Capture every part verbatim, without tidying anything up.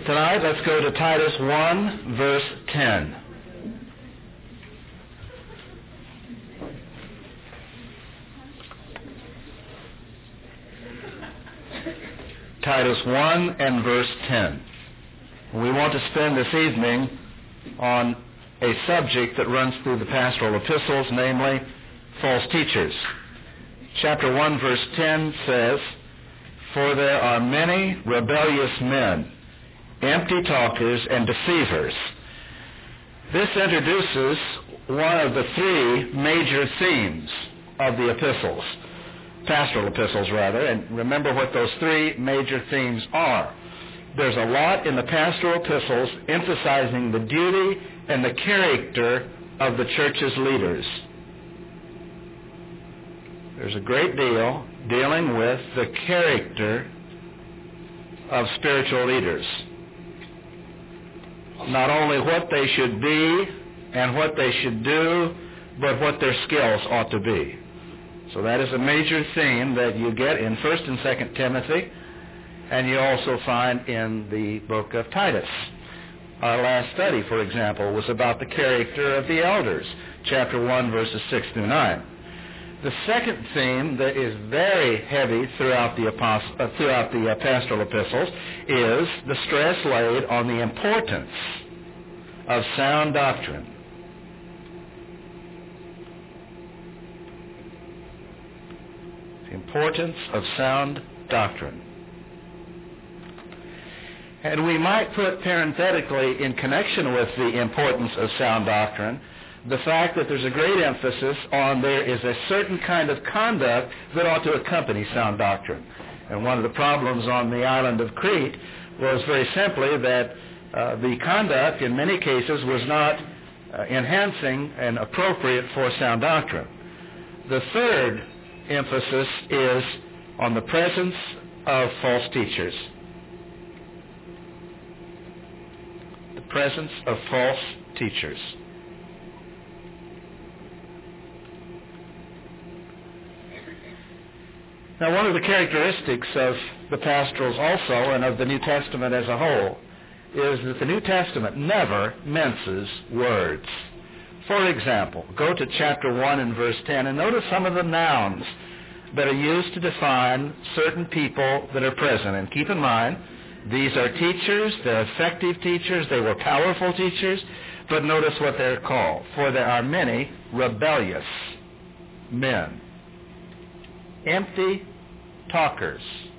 Tonight, let's go to Titus one, verse ten. Titus one and verse ten. We want to spend this evening on a subject that runs through the pastoral epistles, namely false teachers. Chapter one, verse ten says, "For there are many rebellious men, empty talkers and deceivers." This introduces one of the three major themes of the epistles, pastoral epistles rather, and remember what those three major themes are. There's a lot in the pastoral epistles emphasizing the duty and the character of the church's leaders. There's a great deal dealing with the character of spiritual leaders. Not only what they should be and what they should do, but what their skills ought to be. So that is a major theme that you get in First and Second Timothy, and you also find in the book of Titus. Our last study, for example, was about the character of the elders, chapter one, verses six through nine. The second theme that is very heavy throughout the, apost- uh, throughout the uh, pastoral epistles is the stress laid on the importance of sound doctrine. The importance of sound doctrine. And we might put parenthetically in connection with the importance of sound doctrine the fact that there's a great emphasis on there is a certain kind of conduct that ought to accompany sound doctrine. And one of the problems on the island of Crete was very simply that uh, the conduct in many cases was not uh, enhancing and appropriate for sound doctrine. The third emphasis is on the presence of false teachers. The presence of false teachers. Now, one of the characteristics of the pastorals also, and of the New Testament as a whole, is that the New Testament never minces words. For example, go to chapter one and verse ten and notice some of the nouns that are used to define certain people that are present. And keep in mind, these are teachers, they're effective teachers, they were powerful teachers, but notice what they're called. For there are many rebellious men. Empty talkers.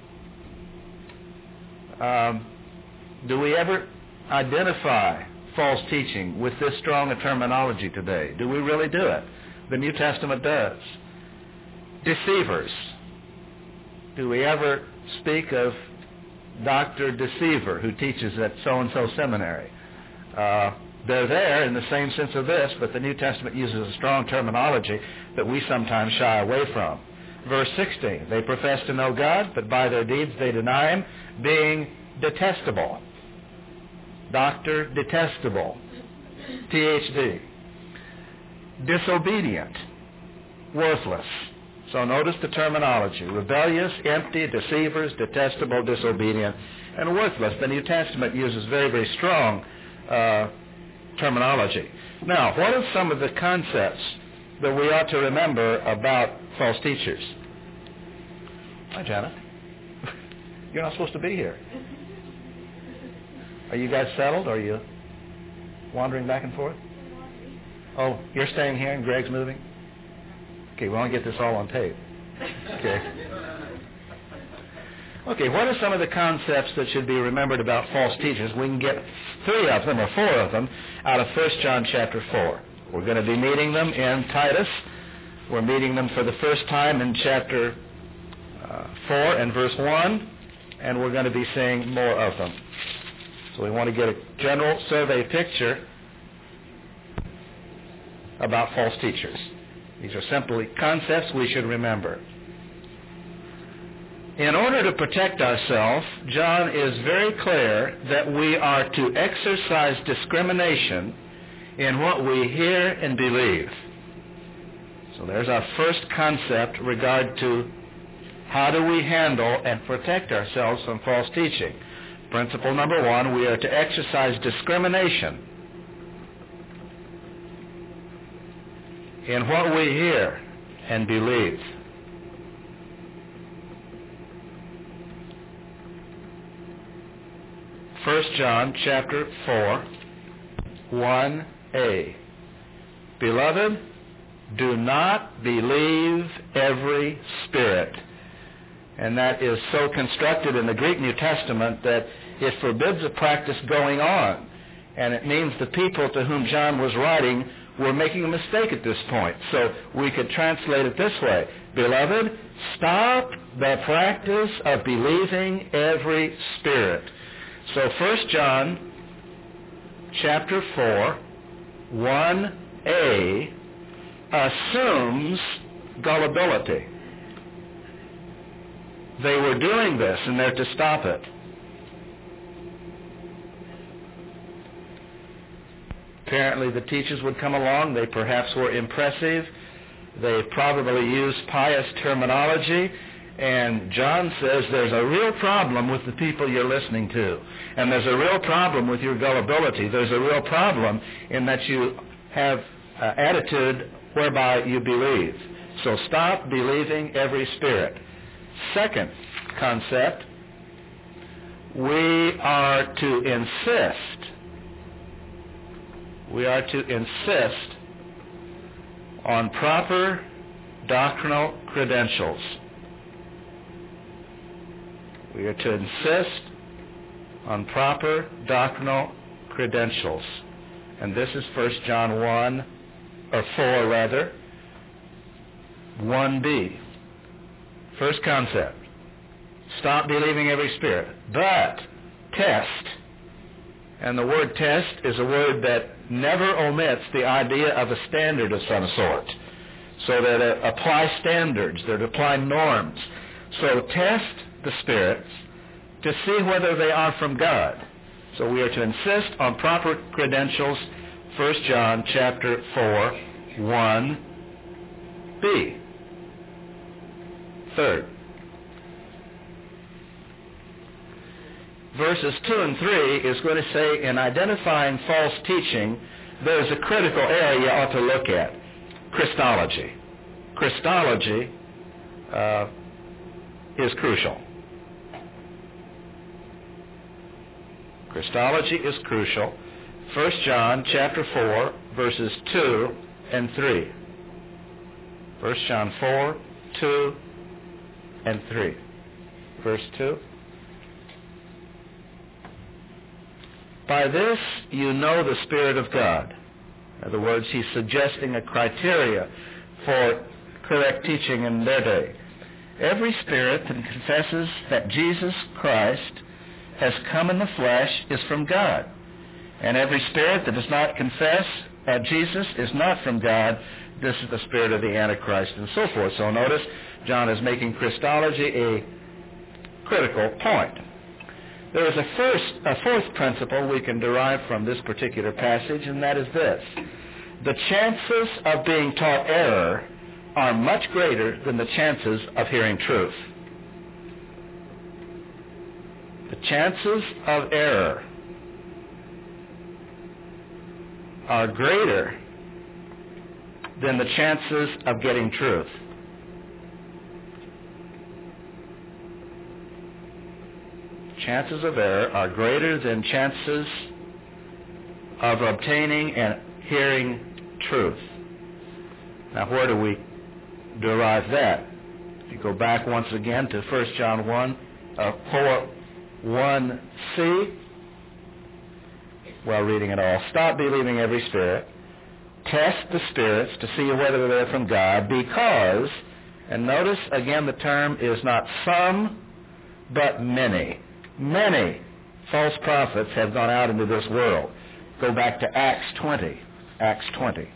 Um, do we ever identify false teaching with this strong a terminology today? Do we really do it? The New Testament does. Deceivers. Do we ever speak of Doctor Deceiver who teaches at so-and-so seminary? Uh, they're there in the same sense of this, but the New Testament uses a strong terminology that we sometimes shy away from. Verse sixteen, they profess to know God, but by their deeds they deny Him, being detestable. Doctor Detestable. T H D. Disobedient. Worthless. So notice the terminology. Rebellious, empty, deceivers, detestable, disobedient, and worthless. The New Testament uses very, very strong uh, terminology. Now, what are some of the concepts that we ought to remember about false teachers? Hi, Janet. You're not supposed to be here. Are you guys settled? Or are you wandering back and forth? Oh, you're staying here and Greg's moving? Okay, we want to get this all on tape. Okay. Okay, what are some of the concepts that should be remembered about false teachers? We can get three of them or four of them out of First John chapter four. We're going to be meeting them in Titus. We're meeting them for the first time in chapter uh, four and verse one, and we're going to be seeing more of them. So we want to get a general survey picture about false teachers. These are simply concepts we should remember. In order to protect ourselves, John is very clear that we are to exercise discrimination in what we hear and believe. So there's our first concept regard to how do we handle and protect ourselves from false teaching. Principle number one, we are to exercise discrimination in what we hear and believe. First John chapter four, one a. Beloved, do not believe every spirit. And that is so constructed in the Greek New Testament that it forbids a practice going on. And it means the people to whom John was writing were making a mistake at this point. So we could translate it this way. Beloved, stop the practice of believing every spirit. So First John chapter four, one a assumes gullibility. They were doing this, and they're to stop it. Apparently the teachers would come along. They perhaps were impressive. They probably used pious terminology. And John says there's a real problem with the people you're listening to. And there's a real problem with your gullibility. There's a real problem in that you have uh, attitude whereby you believe. So stop believing every spirit. Second concept, we are to insist, we are to insist on proper doctrinal credentials. We are to insist on proper doctrinal credentials. And this is First John one, or four rather, one b. First concept, stop believing every spirit, but test. And the word test is a word that never omits the idea of a standard of some sort. So that it apply standards, that apply norms. So test the spirits to see whether they are from God. So we are to insist on proper credentials, First John chapter four, one b. Third, verses two and three is going to say, in identifying false teaching, there's a critical area you ought to look at. Christology. Christology uh, is crucial. Christology is crucial. First John chapter four, verses two and three. First John four, two and three. Verse two. By this you know the Spirit of God. In other words, he's suggesting a criteria for correct teaching in their day. Every spirit that confesses that Jesus Christ has come in the flesh is from God. And every spirit that does not confess that Jesus is not from God, this is the spirit of the Antichrist, and so forth. So notice, John is making Christology a critical point. There is a first, a fourth principle we can derive from this particular passage, and that is this. The chances of being taught error are much greater than the chances of hearing truth. The chances of error are greater than the chances of getting truth. Chances of error are greater than chances of obtaining and hearing truth. Now, where do we derive that? If you go back once again to First John one, uh, four, one c, well, reading it all. Stop believing every spirit. Test the spirits to see whether they're from God, because, and notice again the term is not some, but many. Many false prophets have gone out into this world. Go back to Acts twenty. Acts twenty.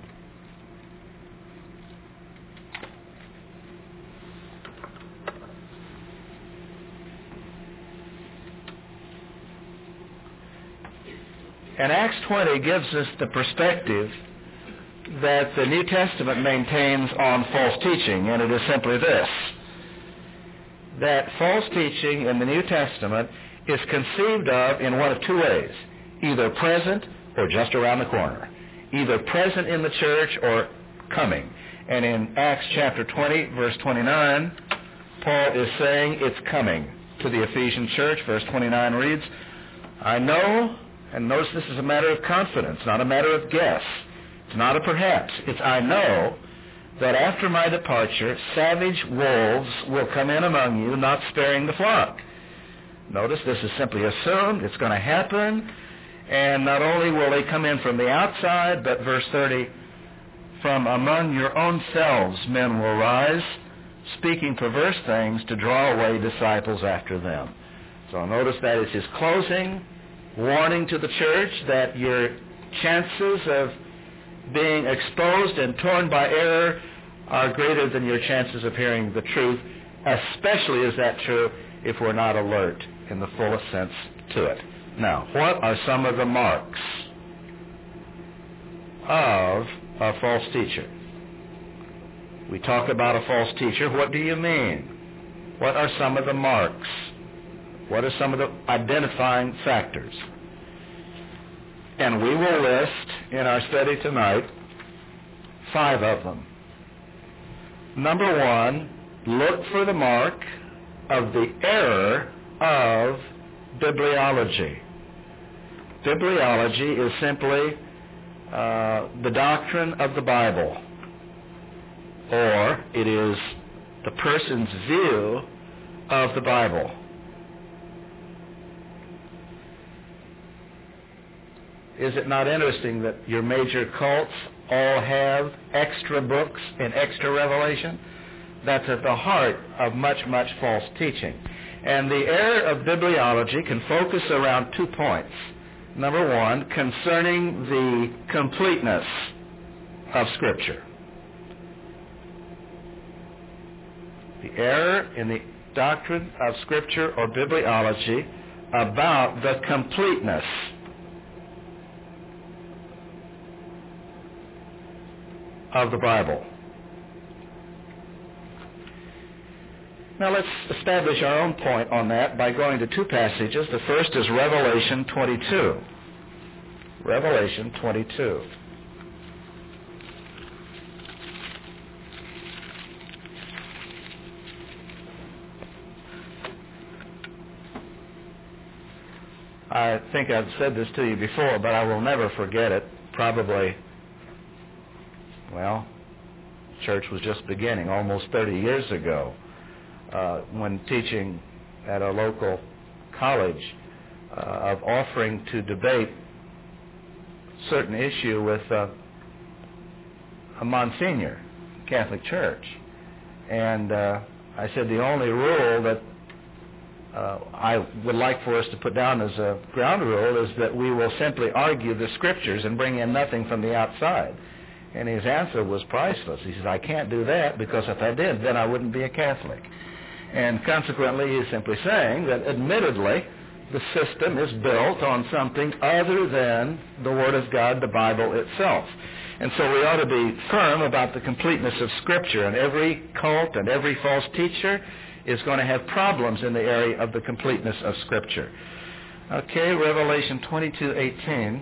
And Acts twenty gives us the perspective that the New Testament maintains on false teaching, and it is simply this: that false teaching in the New Testament is conceived of in one of two ways, either present or just around the corner, either present in the church or coming. And in Acts chapter twenty, verse twenty-nine, Paul is saying it's coming to the Ephesian church. Verse twenty-nine reads, I know, and notice this is a matter of confidence, not a matter of guess. It's not a perhaps. It's I know that after my departure, savage wolves will come in among you, not sparing the flock. Notice this is simply assumed. It's going to happen. And not only will they come in from the outside, but verse thirty, from among your own selves men will rise, speaking perverse things to draw away disciples after them. So notice that is his closing warning to the church that your chances of being exposed and torn by error are greater than your chances of hearing the truth, especially is that true if we're not alert in the fullest sense to it. Now, what are some of the marks of a false teacher? We talk about a false teacher. What do you mean? What are some of the marks? What are some of the identifying factors? And we will list in our study tonight five of them. Number one, look for the mark of the error of bibliology. Bibliology is simply uh, the doctrine of the Bible, or it is the person's view of the Bible. Is it not interesting that your major cults all have extra books and extra revelation? That's at the heart of much, much false teaching. And the error of bibliology can focus around two points. Number one, concerning the completeness of Scripture. The error in the doctrine of Scripture or bibliology about the completeness of the Bible. Now let's establish our own point on that by going to two passages. The first is Revelation twenty-two. Revelation twenty-two. I think I've said this to you before, but I will never forget it. Probably, well, church was just beginning almost thirty years ago. Uh, when teaching at a local college, uh, of offering to debate certain issue with uh, a Monsignor, Catholic Church. And uh, I said the only rule that uh, I would like for us to put down as a ground rule is that we will simply argue the Scriptures and bring in nothing from the outside. And his answer was priceless. He says, I can't do that because if I did, then I wouldn't be a Catholic. And consequently, he's simply saying that admittedly, the system is built on something other than the Word of God, the Bible itself. And so we ought to be firm about the completeness of Scripture. And every cult and every false teacher is going to have problems in the area of the completeness of Scripture. Okay, Revelation twenty-two eighteen.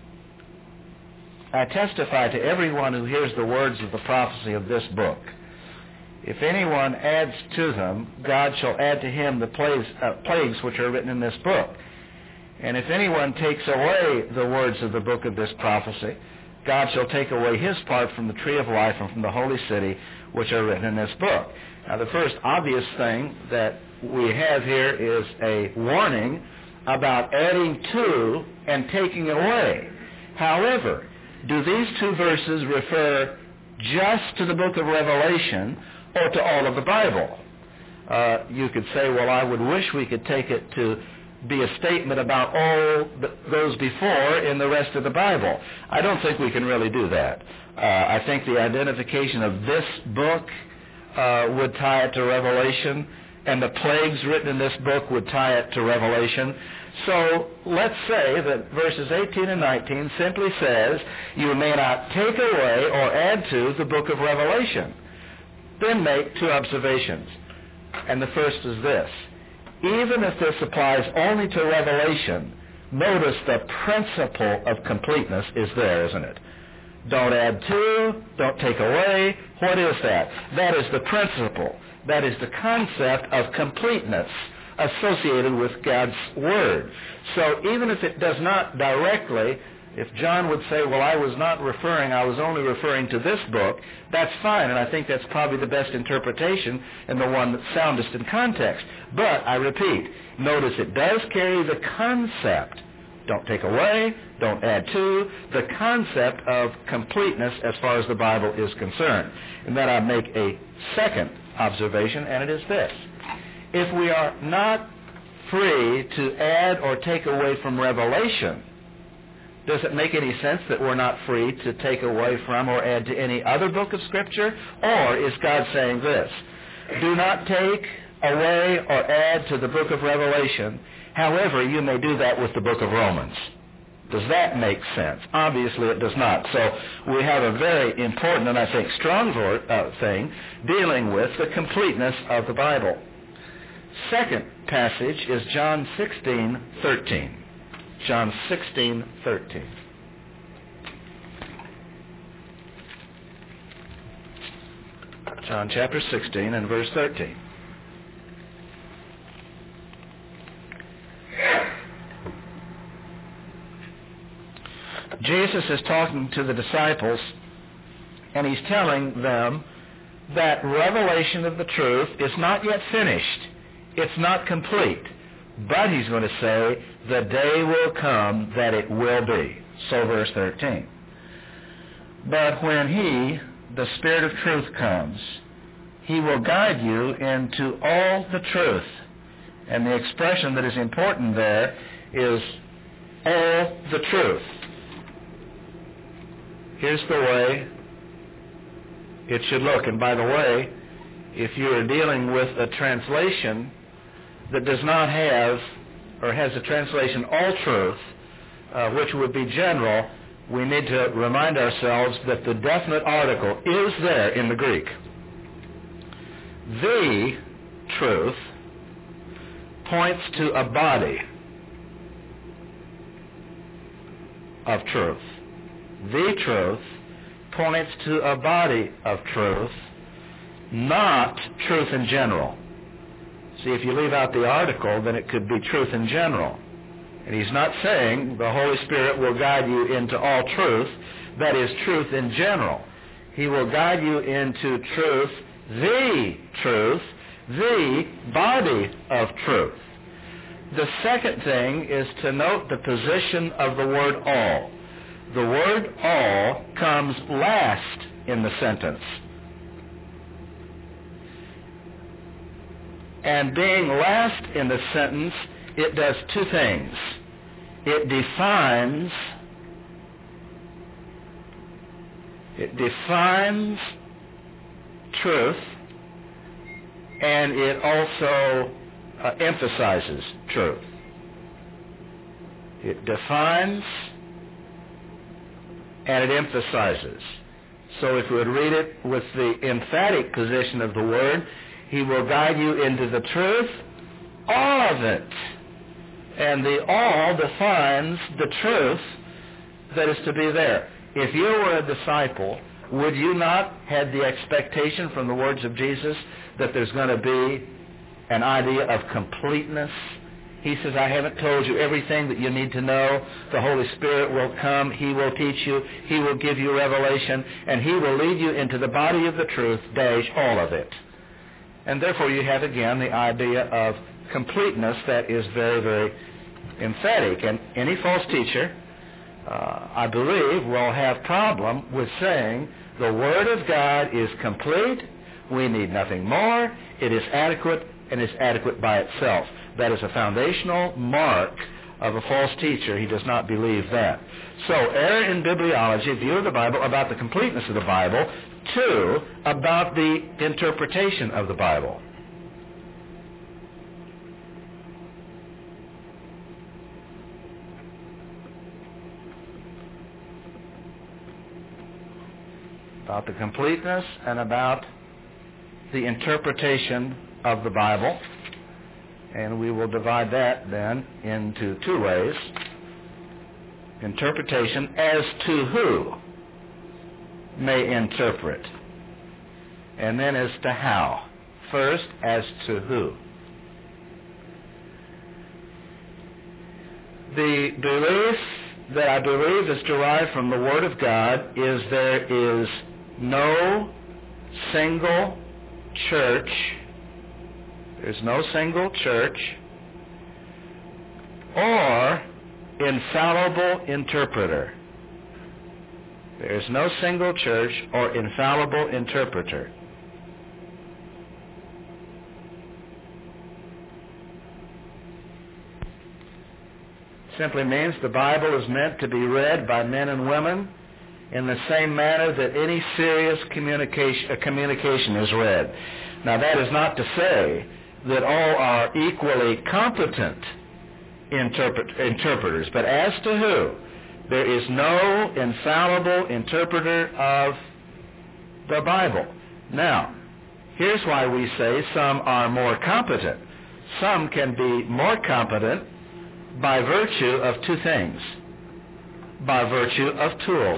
I testify to everyone who hears the words of the prophecy of this book. If anyone adds to them, God shall add to him the plagues, uh, plagues which are written in this book. And if anyone takes away the words of the book of this prophecy, God shall take away his part from the tree of life and from the holy city which are written in this book. Now the first obvious thing that we have here is a warning about adding to and taking away. However, do these two verses refer just to the book of Revelation or to all of the Bible? Uh, you could say, well, I would wish we could take it to be a statement about all that goes before in the rest of the Bible. I don't think we can really do that. Uh, I think the identification of this book uh, would tie it to Revelation, and the plagues written in this book would tie it to Revelation. So let's say that verses eighteen and nineteen simply says, you may not take away or add to the book of Revelation. Then make two observations. And the first is this. even if this applies only to Revelation, notice the principle of completeness is there, isn't it? Don't add to, don't take away. What is that? That is the principle. That is the concept of completeness associated with God's Word. So even if it does not directly, if John would say, well, I was not referring, I was only referring to this book, that's fine, and I think that's probably the best interpretation and the one that's soundest in context. But, I repeat, notice it does carry the concept. Don't take away, don't add to, the concept of completeness as far as the Bible is concerned. And then I make a second observation, and it is this. If we are not free to add or take away from Revelation, does it make any sense that we're not free to take away from or add to any other book of Scripture? Or is God saying this? Do not take away or add to the book of Revelation. However, you may do that with the book of Romans. Does that make sense? Obviously it does not. So we have a very important and I think strong uh, thing dealing with the completeness of the Bible. Second passage is John sixteen thirteen. John sixteen thirteen. John chapter sixteen and verse thirteen. Jesus is talking to the disciples, and he's telling them that revelation of the truth is not yet finished. It's not complete. But he's going to say, the day will come that it will be. So verse thirteen. But when he, the Spirit of truth, comes, he will guide you into all the truth. And the expression that is important there is all the truth. Here's the way it should look. And by the way, if you are dealing with a translation that does not have, or has a translation, all truth, uh, which would be general, we need to remind ourselves that the definite article is there in the Greek. The truth points to a body of truth. The truth points to a body of truth, not truth in general. See, if you leave out the article, then it could be truth in general. And he's not saying the Holy Spirit will guide you into all truth, that is truth in general. He will guide you into truth, the truth, the body of truth. The second thing is to note the position of the word all. The word all comes last in the sentence. And being last in the sentence, it does two things. It defines, it defines truth, and it also uh, emphasizes truth. It defines and it emphasizes. So if we would read it with the emphatic position of the word, he will guide you into the truth, all of it. And the all defines the truth that is to be there. If you were a disciple, would you not have the expectation from the words of Jesus that there's going to be an idea of completeness? He says, I haven't told you everything that you need to know. The Holy Spirit will come. He will teach you. He will give you revelation. And He will lead you into the body of the truth, dash, all of it. And therefore you have again the idea of completeness that is very, very emphatic. And any false teacher, uh, I believe, will have problem with saying the Word of God is complete. We need nothing more. It is adequate, and is adequate by itself. That is a foundational mark of a false teacher. He does not believe that. So, error in bibliology, view of the Bible about the completeness of the Bible. Two, about the interpretation of the Bible. About the completeness and about the interpretation of the Bible. And we will divide that then into two ways. Interpretation as to who may interpret, and then as to how. First, as to who. The belief that I believe is derived from the Word of God is there is no single church, there's no single church or infallible interpreter. There's no single church or infallible interpreter. Simply means the Bible is meant to be read by men and women in the same manner that any serious communication, uh, communication is read. Now, that is not to say that all are equally competent interpret, interpreters, but as to who, there is no infallible interpreter of the Bible. Now, here's why we say some are more competent. Some can be more competent by virtue of two things. By virtue of tools.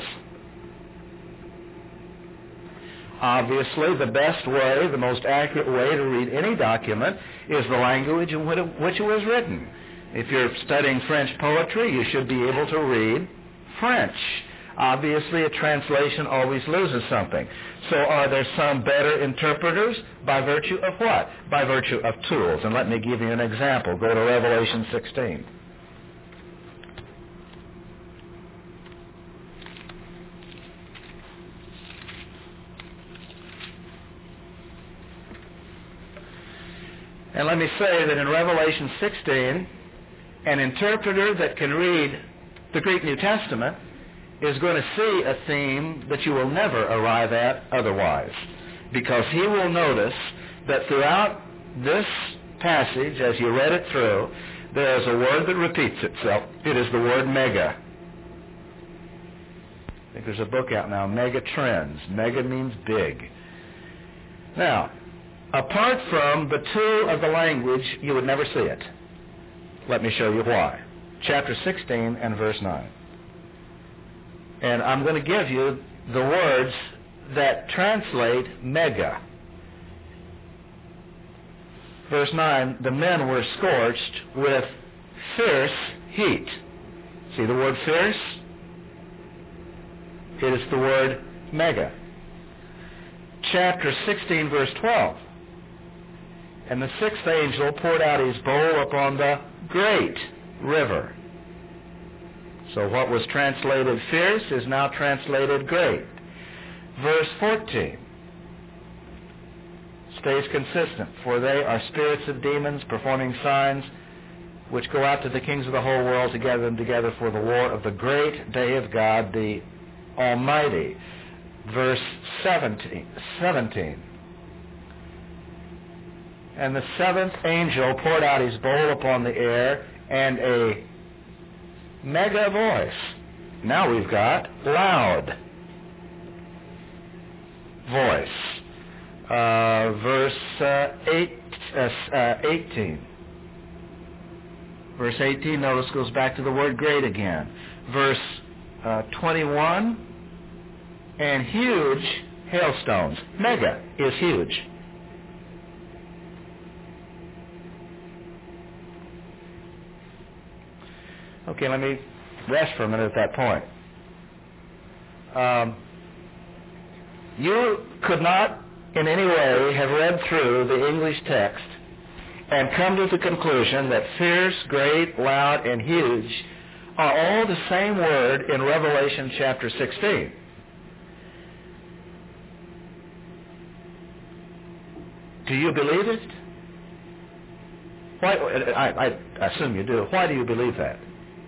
Obviously, the best way, the most accurate way to read any document is the language in which it was written. If you're studying French poetry, you should be able to read French. Obviously, a translation always loses something. So are there some better interpreters? By virtue of what? By virtue of tools. And let me give you an example. Go to Revelation sixteen. And let me say that in Revelation sixteen, an interpreter that can read the Greek New Testament is going to see a theme that you will never arrive at otherwise. Because he will notice that throughout this passage, as you read it through, there is a word that repeats itself. It is the word mega. I think there's a book out now, Mega Trends. Mega means big. Now, apart from the tool of the language, you would never see it. Let me show you why. Chapter sixteen and verse nine. And I'm going to give you the words that translate mega. Verse nine, the men were scorched with fierce heat. See the word fierce? It is the word mega. Chapter sixteen, verse twelve. And the sixth angel poured out his bowl upon the great river. So what was translated fierce is now translated great. Verse fourteen stays consistent. For they are spirits of demons performing signs which go out to the kings of the whole world to gather them together for the war of the great day of God the Almighty. Verse seventeen. seventeen. And the seventh angel poured out his bowl upon the air, and a mega voice. Now we've got loud voice. Uh, verse uh, eight, uh, uh, eighteen. Verse eighteen, notice, goes back to the word great again. Verse uh, twenty-one, and huge hailstones. Mega is huge. Okay, let me rest for a minute at that point. Um, you could not in any way have read through the English text and come to the conclusion that fierce, great, loud, and huge are all the same word in Revelation chapter sixteen. Do you believe it? Why, I, I assume you do. Why do you believe that?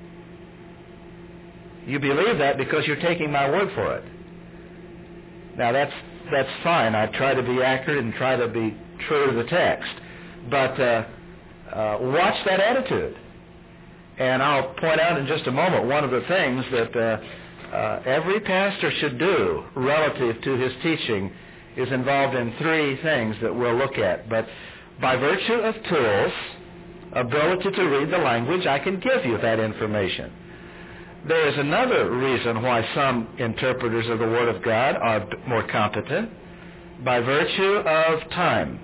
You believe that because you're taking my word for it. Now that's that's fine. I try to be accurate and try to be true to the text. But uh, uh, watch that attitude. And I'll point out in just a moment one of the things that uh, uh, every pastor should do relative to his teaching is involved in three things that we'll look at. But by virtue of tools, ability to read the language, I can give you that information. There is another reason why some interpreters of the Word of God are more competent, by virtue of time.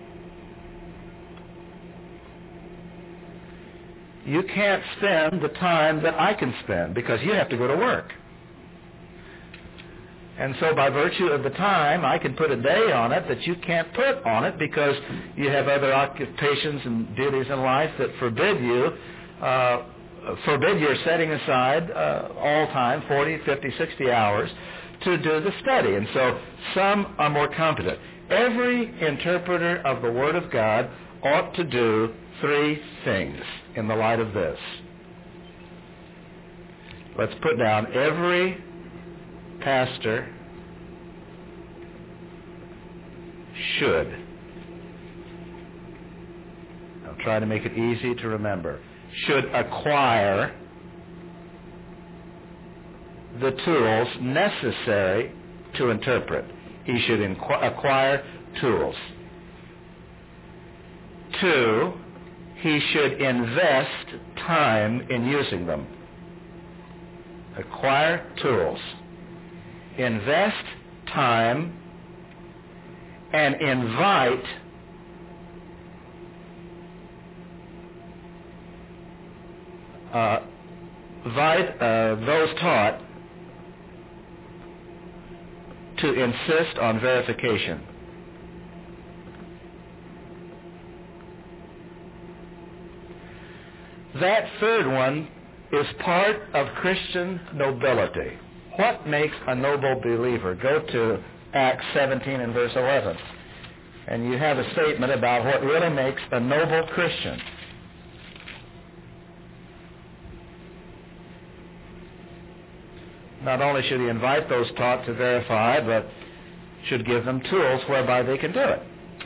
You can't spend the time that I can spend because you have to go to work. And so by virtue of the time, I can put a day on it that you can't put on it because you have other occupations and duties in life that forbid you, uh, forbid your setting aside uh, all time, forty, fifty, sixty hours, to do the study. And so some are more competent. Every interpreter of the Word of God ought to do three things in the light of this. Let's put down every pastor should. I'll try to make it easy to remember. Should acquire the tools necessary to interpret. He should inqu- acquire tools. Two, he should invest time in using them. Acquire tools. Invest time and invite uh, invite uh, those taught to insist on verification. That third one is part of Christian nobility. What makes a noble believer? Go to Acts seventeen and verse eleven. And you have a statement about what really makes a noble Christian. Not only should he invite those taught to verify, but should give them tools whereby they can do it.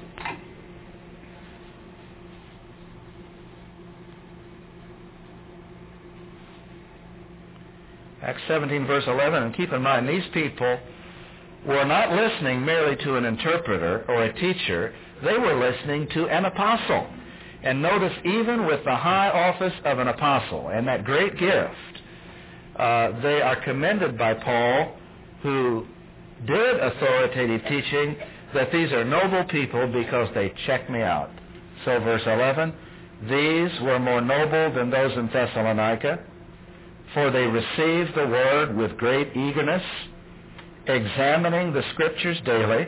Acts seventeen, verse eleven, and keep in mind, these people were not listening merely to an interpreter or a teacher. They were listening to an apostle. And notice, even with the high office of an apostle and that great gift, uh, they are commended by Paul, who did authoritative teaching, that these are noble people because they check me out. So verse eleven, these were more noble than those in Thessalonica, for they received the word with great eagerness, examining the Scriptures daily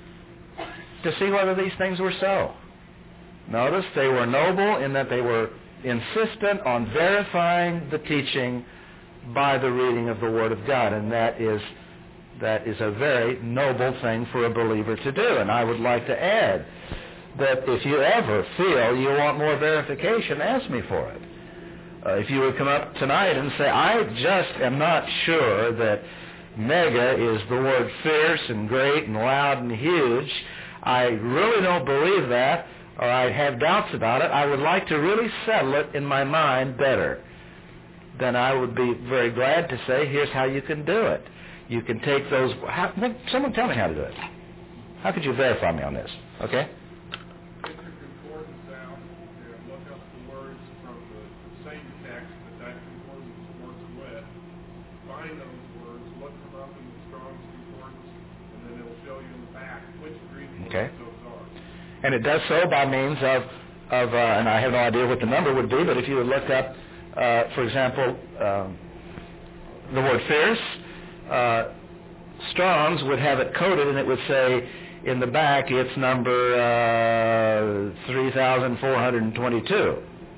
to see whether these things were so. Notice they were noble in that they were insistent on verifying the teaching by the reading of the Word of God, and that is that is a very noble thing for a believer to do. And I would like to add that if you ever feel you want more verification, ask me for it. Uh, if you would come up tonight and say, I just am not sure that mega is the word fierce and great and loud and huge, I really don't believe that, or I have doubts about it, I would like to really settle it in my mind better, then I would be very glad to say, here's how you can do it. You can take those... How, someone tell me how to do it. How could you verify me on this? Okay? Get your concordance out and look up the words from the same text that that concordance works with. Find those words, look them up in the Strong's Concordance, and then it'll show you in the back which Greek okay. words those are. And it does so by means of, of uh, and I have no idea what the number would be, but if you would look up, uh, for example, um, the word fierce, uh, Strong's would have it coded, and it would say in the back it's number uh, three thousand four hundred twenty-two.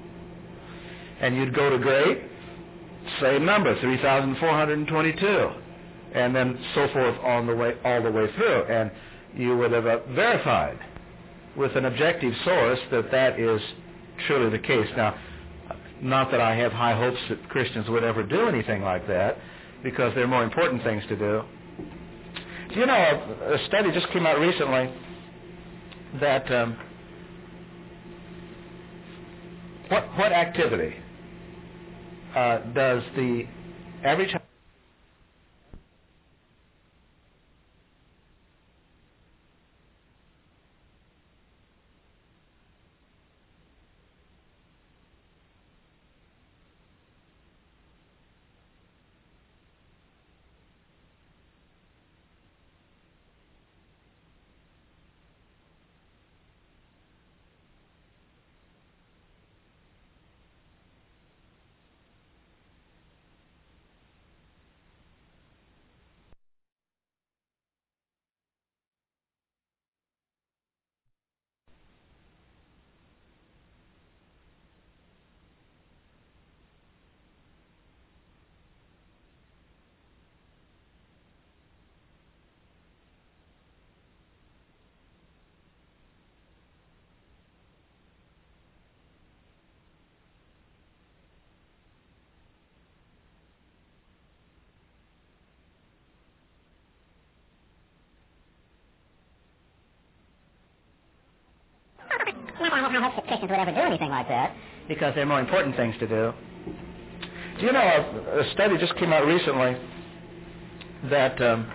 And you'd go to great, same number, three thousand four hundred twenty-two, and then so forth on the way, all the way through. And you would have uh, verified with an objective source that that is truly the case. Now, not that I have high hopes that Christians would ever do anything like that, because there are more important things to do. Do you know, a, a study just came out recently that um, what what activity uh, does the average Not that I hope that Christians would ever do anything like that, because there are more important things to do. Do you know, a, a study just came out recently that um,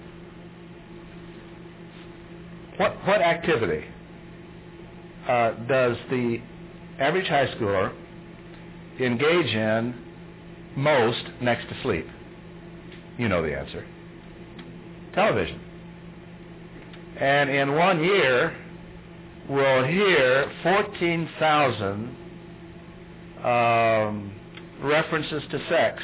what what activity uh, does the average high schooler engage in most next to sleep? You know the answer. Television. And in one year, we'll hear fourteen thousand um, references to sex,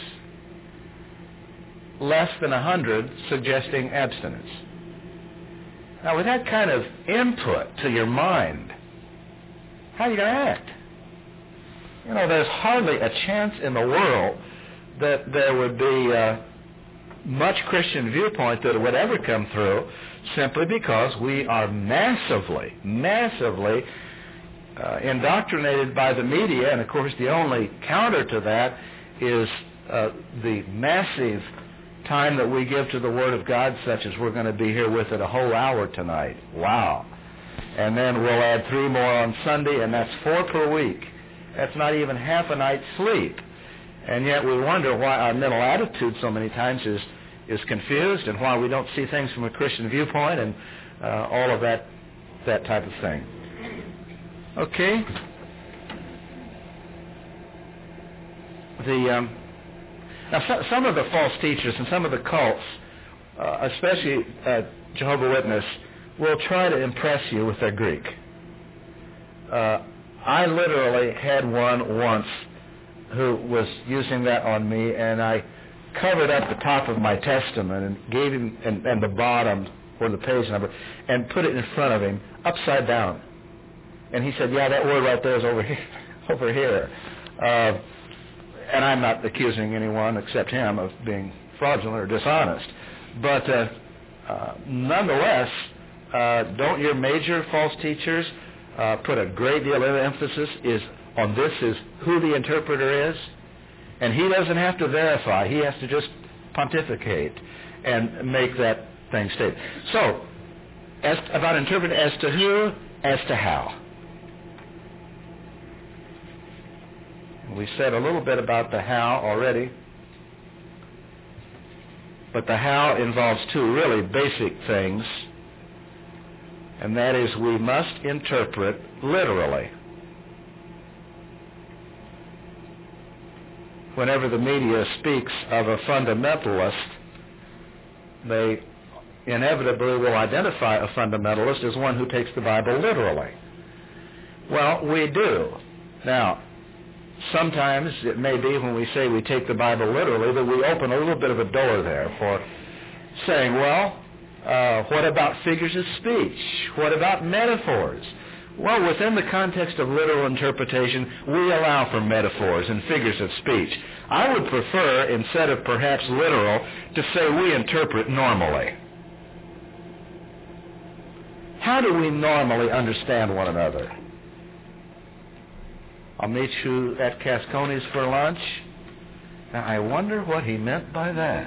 less than one hundred suggesting abstinence. Now, with that kind of input to your mind, how are you going to act? You know, there's hardly a chance in the world that there would be uh, much Christian viewpoint that would ever come through, simply because we are massively, massively uh, indoctrinated by the media. And of course, the only counter to that is uh, the massive time that we give to the Word of God, such as we're going to be here with it a whole hour tonight. Wow. And then we'll add three more on Sunday, and that's four per week. That's not even half a night's sleep. And yet we wonder why our mental attitude so many times is is confused, and why we don't see things from a Christian viewpoint, and uh, all of that that type of thing. Okay. The um, now so, some of the false teachers and some of the cults, uh, especially uh, Jehovah's Witness, will try to impress you with their Greek. Uh, I literally had one once who was using that on me, and I covered up the top of my Testament and gave him, and, and the bottom or the page number, and put it in front of him upside down. And he said, yeah, that word right there is over here. over here. Uh, and I'm not accusing anyone except him of being fraudulent or dishonest. But uh, uh, nonetheless, uh, don't your major false teachers uh, put a great deal of emphasis is on this is who the interpreter is? And he doesn't have to verify. He has to just pontificate and make that thing state. So, as about interpreting as to who, as to how. We said a little bit about the how already. But the how involves two really basic things. And that is, we must interpret literally. Whenever the media speaks of a fundamentalist, they inevitably will identify a fundamentalist as one who takes the Bible literally. Well, we do. Now, sometimes it may be when we say we take the Bible literally that we open a little bit of a door there for saying, well, uh, what about figures of speech? What about metaphors? Well, within the context of literal interpretation, we allow for metaphors and figures of speech. I would prefer, instead of perhaps literal, to say we interpret normally. How do we normally understand one another? I'll meet you at Cascones for lunch. Now, I wonder what he meant by that.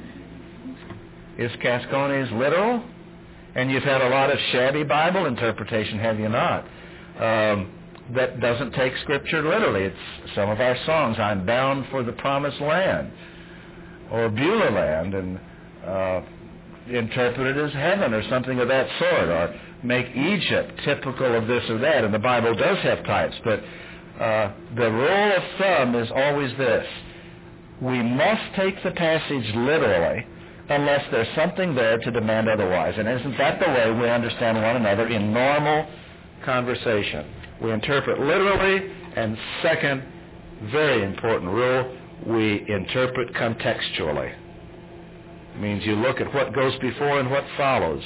Is Cascones literal? And you've had a lot of shabby Bible interpretation, have you not? Um, that doesn't take Scripture literally. It's some of our songs, I'm bound for the promised land, or Beulah land, and uh, interpret it as heaven or something of that sort, or make Egypt typical of this or that. And the Bible does have types, but uh, the rule of thumb is always this. We must take the passage literally, unless there's something there to demand otherwise. And isn't that the way we understand one another in normal conversation? We interpret literally, and second, very important rule, we interpret contextually. It means you look at what goes before and what follows.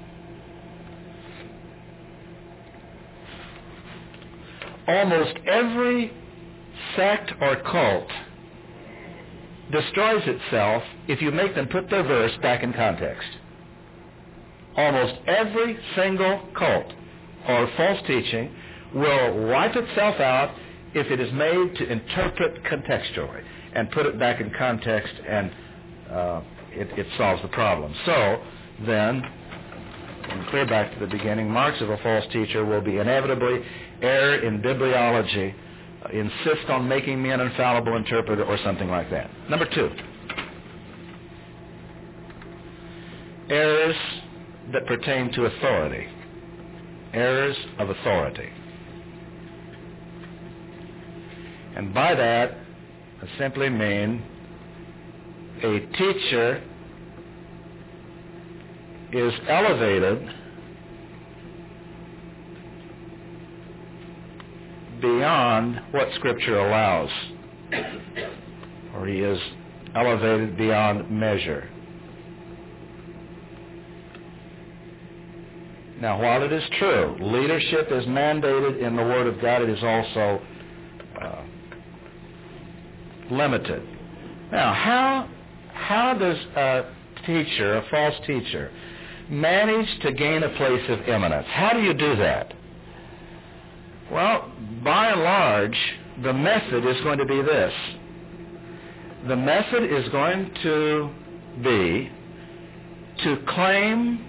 Almost every sect or cult destroys itself if you make them put their verse back in context. Almost every single cult or false teaching will wipe itself out if it is made to interpret contextually and put it back in context, and uh, it, it solves the problem. So then, and clear back to the beginning, marks of a false teacher will be inevitably err in bibliology, uh, insist on making me an infallible interpreter, or something like that. Number two, errors that pertain to authority. Errors of authority. And by that, I simply mean a teacher is elevated beyond what Scripture allows, or he is elevated beyond measure. Now, while it is true, leadership is mandated in the Word of God, it is also uh, limited. Now, how how does a teacher, a false teacher, manage to gain a place of eminence? How do you do that? Well, by and large, the method is going to be this. The method is going to be to claim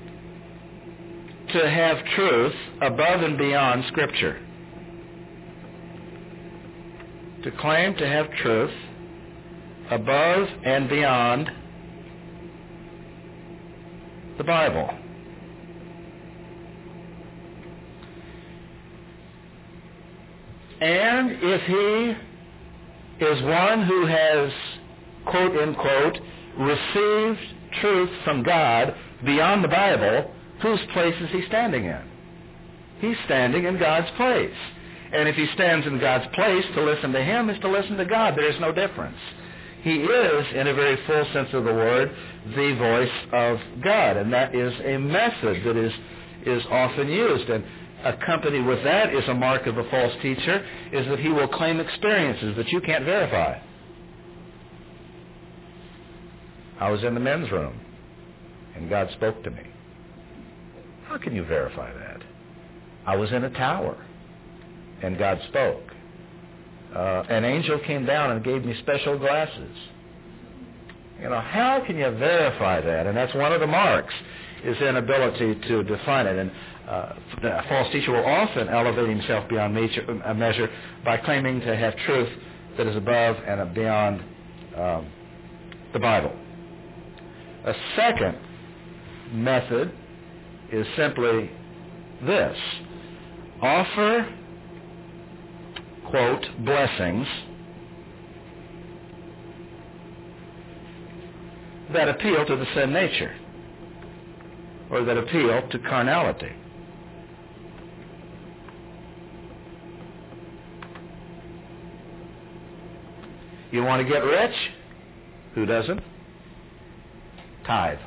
to have truth above and beyond Scripture. To claim to have truth above and beyond the Bible. And if he is one who has, quote unquote, received truth from God beyond the Bible, whose place is he standing in? He's standing in God's place. And if he stands in God's place, to listen to him is to listen to God. There is no difference. He is, in a very full sense of the word, the voice of God. And that is a method that is, is often used. And accompanied with that is a mark of a false teacher, is that he will claim experiences that you can't verify. I was in the men's room, and God spoke to me. How can you verify that? I was in a tower, and God spoke. Uh, an angel came down and gave me special glasses. You know, how can you verify that? And that's one of the marks, is inability to define it. And uh, a false teacher will often elevate himself beyond measure, uh, measure by claiming to have truth that is above and beyond um, the Bible. A second method is simply this. Offer, quote, blessings that appeal to the sin nature, or that appeal to carnality. You want to get rich? Who doesn't? Tithe.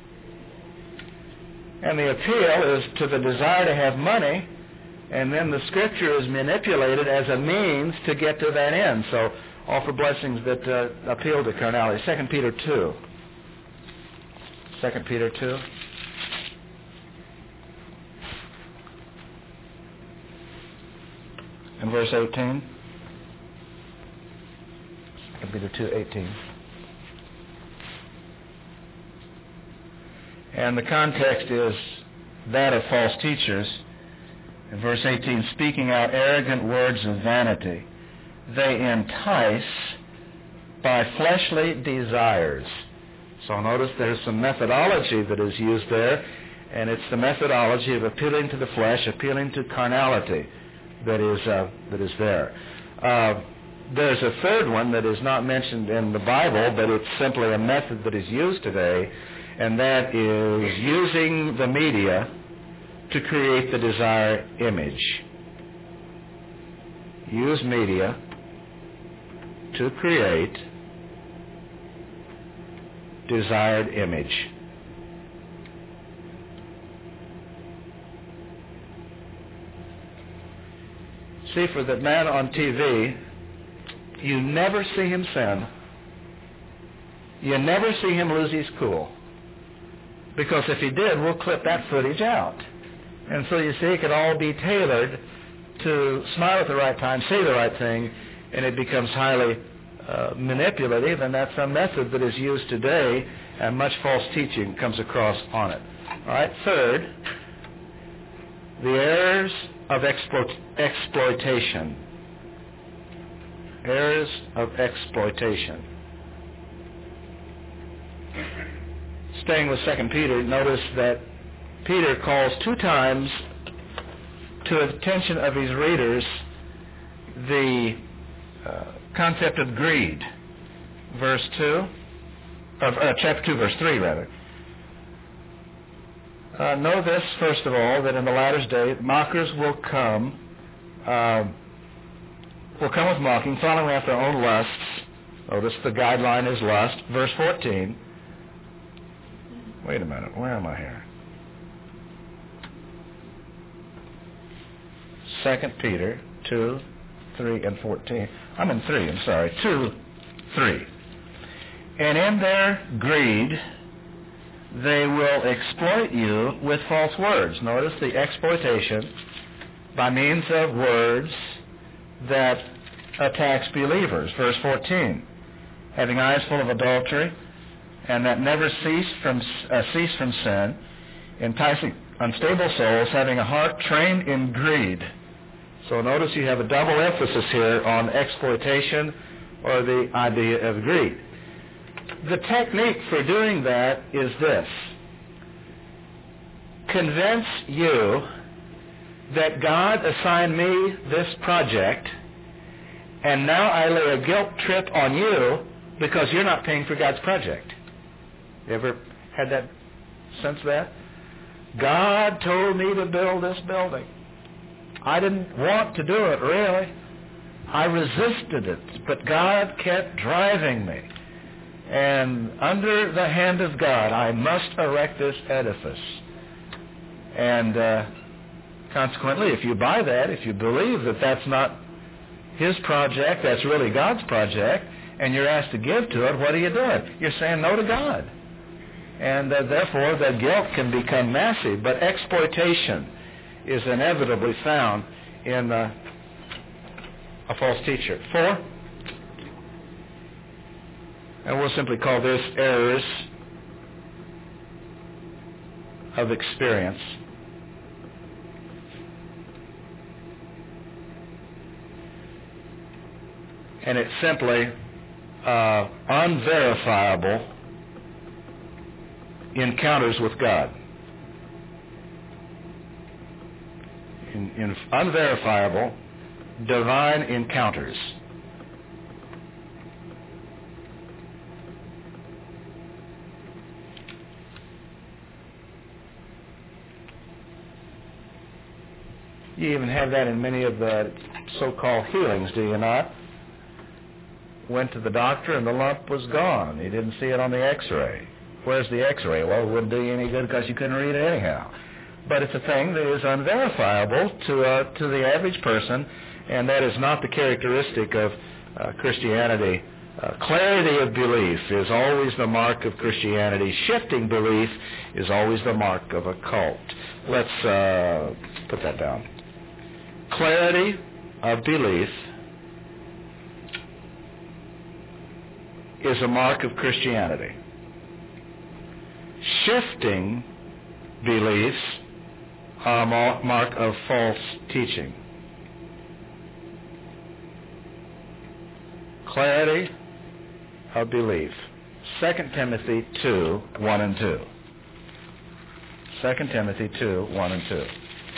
And the appeal is to the desire to have money, and then the Scripture is manipulated as a means to get to that end. So offer blessings that uh, appeal to carnality. Second Peter two. Second Peter two. And verse eighteen. Second Peter two, eighteen. And the context is that of false teachers. In verse eighteen, speaking out arrogant words of vanity, they entice by fleshly desires. So notice there's some methodology that is used there, and it's the methodology of appealing to the flesh, appealing to carnality that is uh, that is there. Uh, there's a third one that is not mentioned in the Bible, but it's simply a method that is used today, and that is using the media to create the desired image. Use media to create desired image. See, for the man on T V, you never see him sin. You never see him lose his cool. Because if he did, we'll clip that footage out. And so you see, it could all be tailored to smile at the right time, say the right thing, and it becomes highly uh, manipulative, and that's a method that is used today, and much false teaching comes across on it. All right, third, The errors of explo- exploitation. Errors of exploitation. Staying with Second Peter, notice that Peter calls two times to the attention of his readers the uh, concept of greed. Verse two, of, uh, chapter two, verse three, rather. Uh, know this, first of all, that in the latter day mockers will come, uh, will come with mocking, following after their own lusts. Notice the guideline is lust. Verse fourteen. Wait a minute, where am I here? Second Peter two, three, and fourteen. I'm in three, I'm sorry. two, three. And in their greed, they will exploit you with false words. Notice the exploitation by means of words that attacks believers. Verse fourteen. Having eyes full of adultery, and that never cease from uh, cease from sin, enticing unstable souls, having a heart trained in greed. So notice you have a double emphasis here on exploitation or the idea of greed. The technique for doing that is this. Convince you that God assigned me this project, and now I lay a guilt trip on you because you're not paying for God's project. You ever had that sense of that? God told me to build this building. I didn't want to do it, really. I resisted it, but God kept driving me. And under the hand of God, I must erect this edifice. And uh, consequently, if you buy that, if you believe that that's not His project, that's really God's project, and you're asked to give to it, what are you doing? You're saying no to God. And uh, therefore, the guilt can become massive. But exploitation is inevitably found in uh, a false teacher. Four, and we'll simply call this errors of experience. And it's simply uh, unverifiable encounters with God. In, in unverifiable divine encounters. You even have that in many of the so-called healings, do you not? Went to the doctor and the lump was gone. He didn't see it on the x-ray. Where's the x-ray? Well, it wouldn't do you any good because you couldn't read it anyhow. But it's a thing that is unverifiable to uh, to the average person, and that is not the characteristic of uh, Christianity. Uh, clarity of belief is always the mark of Christianity. Shifting belief is always the mark of a cult. Let's uh, put that down. Clarity of belief is a mark of Christianity. Shifting beliefs are a mark of false teaching. Clarity of belief. Second Timothy two, one and two. Second Timothy two, one and two.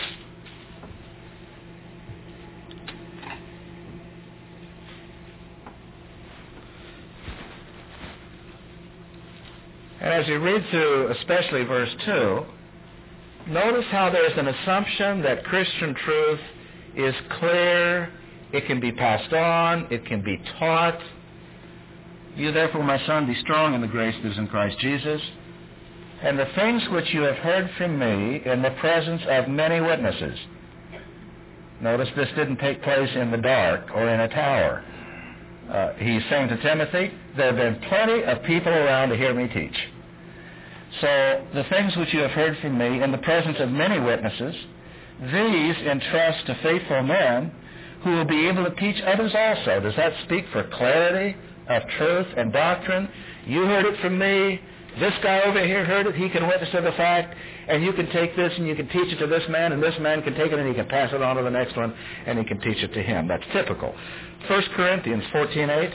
And as you read through, especially verse two, notice how there's an assumption that Christian truth is clear, it can be passed on, it can be taught. You therefore, my son, be strong in the grace that is in Christ Jesus, and the things which you have heard from me in the presence of many witnesses. Notice this didn't take place in the dark or in a tower. Uh, he's saying to Timothy, there have been plenty of people around to hear me teach. So the things which you have heard from me in the presence of many witnesses, these entrust to faithful men who will be able to teach others also. Does that speak for clarity of truth and doctrine? You heard it from me. this guy over here heard it, he can witness to the fact, and you can take this and you can teach it to this man, and this man can take it and he can pass it on to the next one, and he can teach it to him. That's typical. First Corinthians fourteen eight.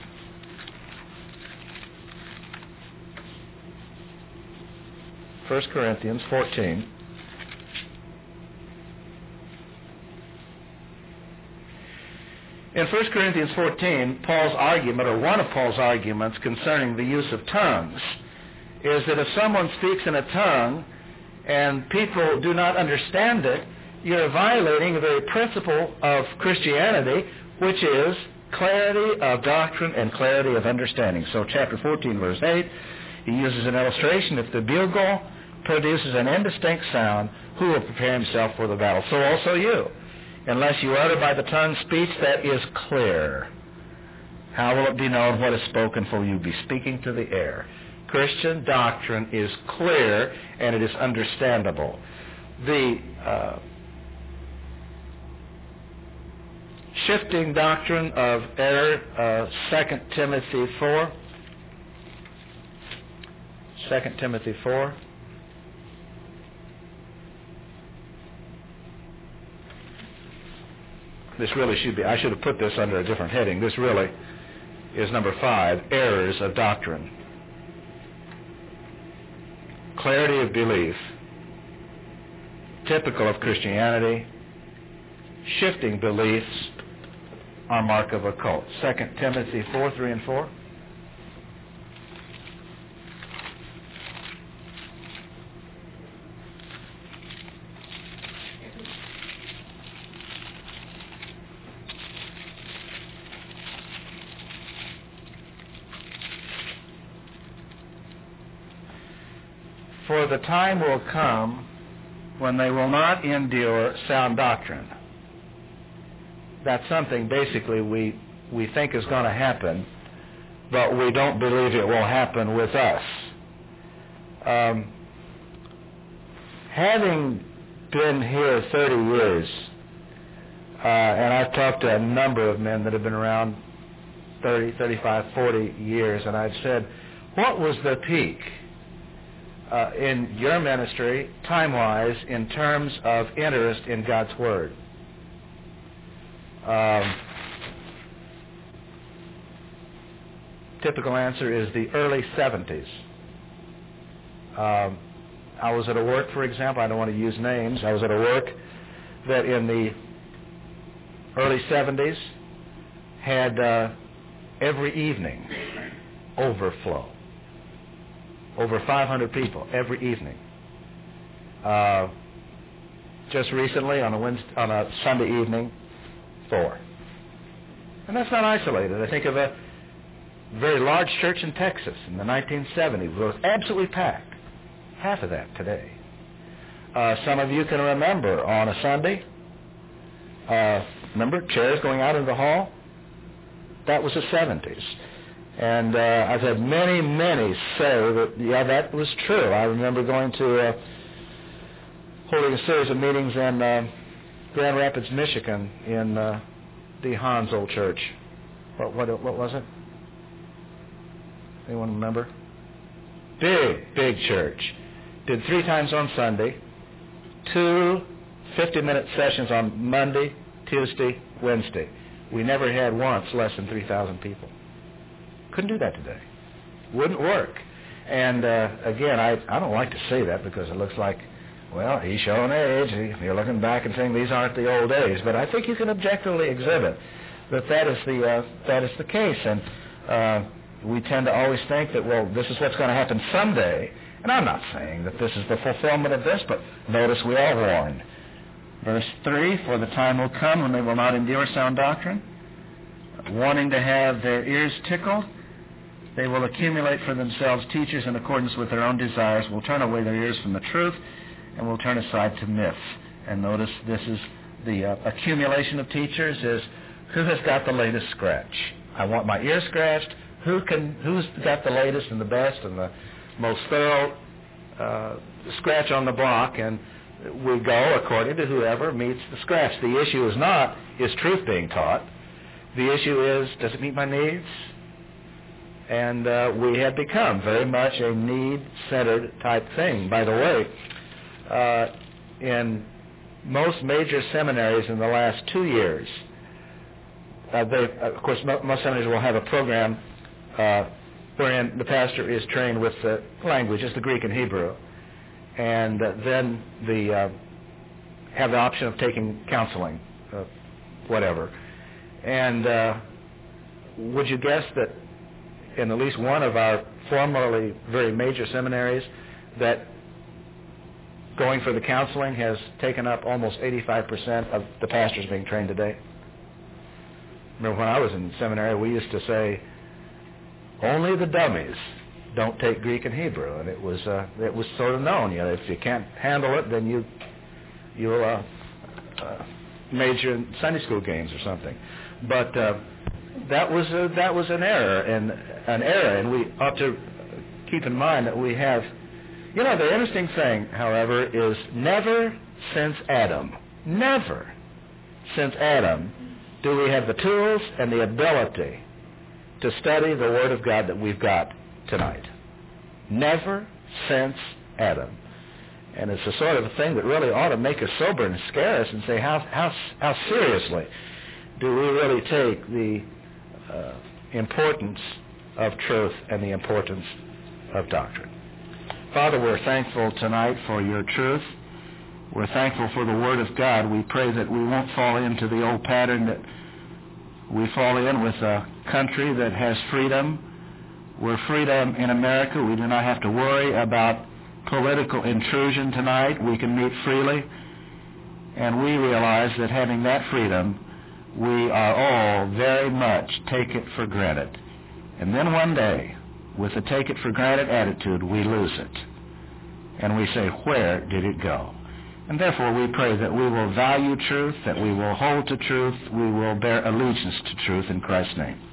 First Corinthians fourteen. In First Corinthians fourteen, Paul's argument, or one of Paul's arguments concerning the use of tongues, is that if someone speaks in a tongue and people do not understand it, you're violating a very principle of Christianity, which is clarity of doctrine and clarity of understanding. So chapter fourteen, verse eight, he uses an illustration. If the bugle produces an indistinct sound, who will prepare himself for the battle? So also you. Unless you utter by the tongue speech that is clear, how will it be known what is spoken, for you be speaking to the air? Christian doctrine is clear and it is understandable. The uh, shifting doctrine of error, uh, Second Timothy four. Second Timothy four. This really should be, I should have put this under a different heading. This really is number five, errors of doctrine. Clarity of belief, typical of Christianity, shifting beliefs are mark of a cult. Second Timothy four, three and four. For the time will come when they will not endure sound doctrine. That's something basically we, we think is going to happen, but we don't believe it will happen with us. Um, having been here thirty years, uh, and I've talked to a number of men that have been around thirty, thirty-five, forty years, and I've said, what was the peak Uh, in your ministry, time-wise, in terms of interest in God's Word? Um, typical answer is the early seventies. Um, I was at a work, for example, I don't want to use names, I was at a work that in the early seventies had uh, every evening overflow. Over five hundred people every evening. Uh, just recently, on a Wednesday, on a Sunday evening, four. And that's not isolated. I think of a very large church in Texas in the nineteen seventies. It was absolutely packed. Half of that today. Uh, some of you can remember on a Sunday, uh, remember chairs going out in the hall? That was the seventies. And uh, I've had many, many say that, yeah, that was true. I remember going to, uh, holding a series of meetings in uh, Grand Rapids, Michigan, in uh, the Hans old church. What, what, what was it? Anyone remember? Big, big church. Did three times on Sunday, two fifty-minute sessions on Monday, Tuesday, Wednesday. We never had once less than three thousand people. Couldn't do that today. Wouldn't work. And uh, again, I, I don't like to say that because it looks like, well, he's showing age. He, you're looking back and saying these aren't the old days. But I think you can objectively exhibit that that is the uh, that is the case. And uh, we tend to always think that, well, this is what's going to happen someday. And I'm not saying that this is the fulfillment of this, but notice we are warned. Verse three, for the time will come when they will not endure sound doctrine, wanting to have their ears tickled. They will accumulate for themselves teachers in accordance with their own desires, will turn away their ears from the truth, and will turn aside to myth. And notice this is the uh, accumulation of teachers is who has got the latest scratch. I want my ear scratched. Who can? Who's got the latest and the best and the most thorough uh, scratch on the block? And we go according to whoever meets the scratch. The issue is not, is truth being taught? The issue is, does it meet my needs? And uh, we have become very much a need-centered type thing. By the way, uh, in most major seminaries in the last two years, uh, they, of course, mo- most seminaries will have a program uh, wherein the pastor is trained with the languages, the Greek and Hebrew, and uh, then the uh, have the option of taking counseling, uh, whatever. And uh, would you guess that in at least one of our formerly very major seminaries, that going for the counseling has taken up almost eighty-five percent of the pastors being trained today? Remember when I was in seminary, we used to say, only the dummies don't take Greek and Hebrew, and it was uh, it was sort of known. You know, if you can't handle it, then you you'll uh, uh, major in Sunday school games or something. But uh, that was a, that was an error and an error, and we ought to keep in mind that we have. You know, the interesting thing, however, is never since Adam, never since Adam, do we have the tools and the ability to study the Word of God that we've got tonight. Never since Adam. And it's the sort of thing that really ought to make us sober and scare us and say, how how how seriously do we really take the uh, importance of truth and the importance of doctrine? Father, we're thankful tonight for your truth. We're thankful for the Word of God. We pray that we won't fall into the old pattern that we fall in with a country that has freedom. We're freedom in America. We do not have to worry about political intrusion tonight. We can meet freely. And we realize that having that freedom, we are all very much take it for granted. And then one day, with a take it for granted attitude, we lose it. And we say, where did it go? And therefore we pray that we will value truth, that we will hold to truth, we will bear allegiance to truth in Christ's name.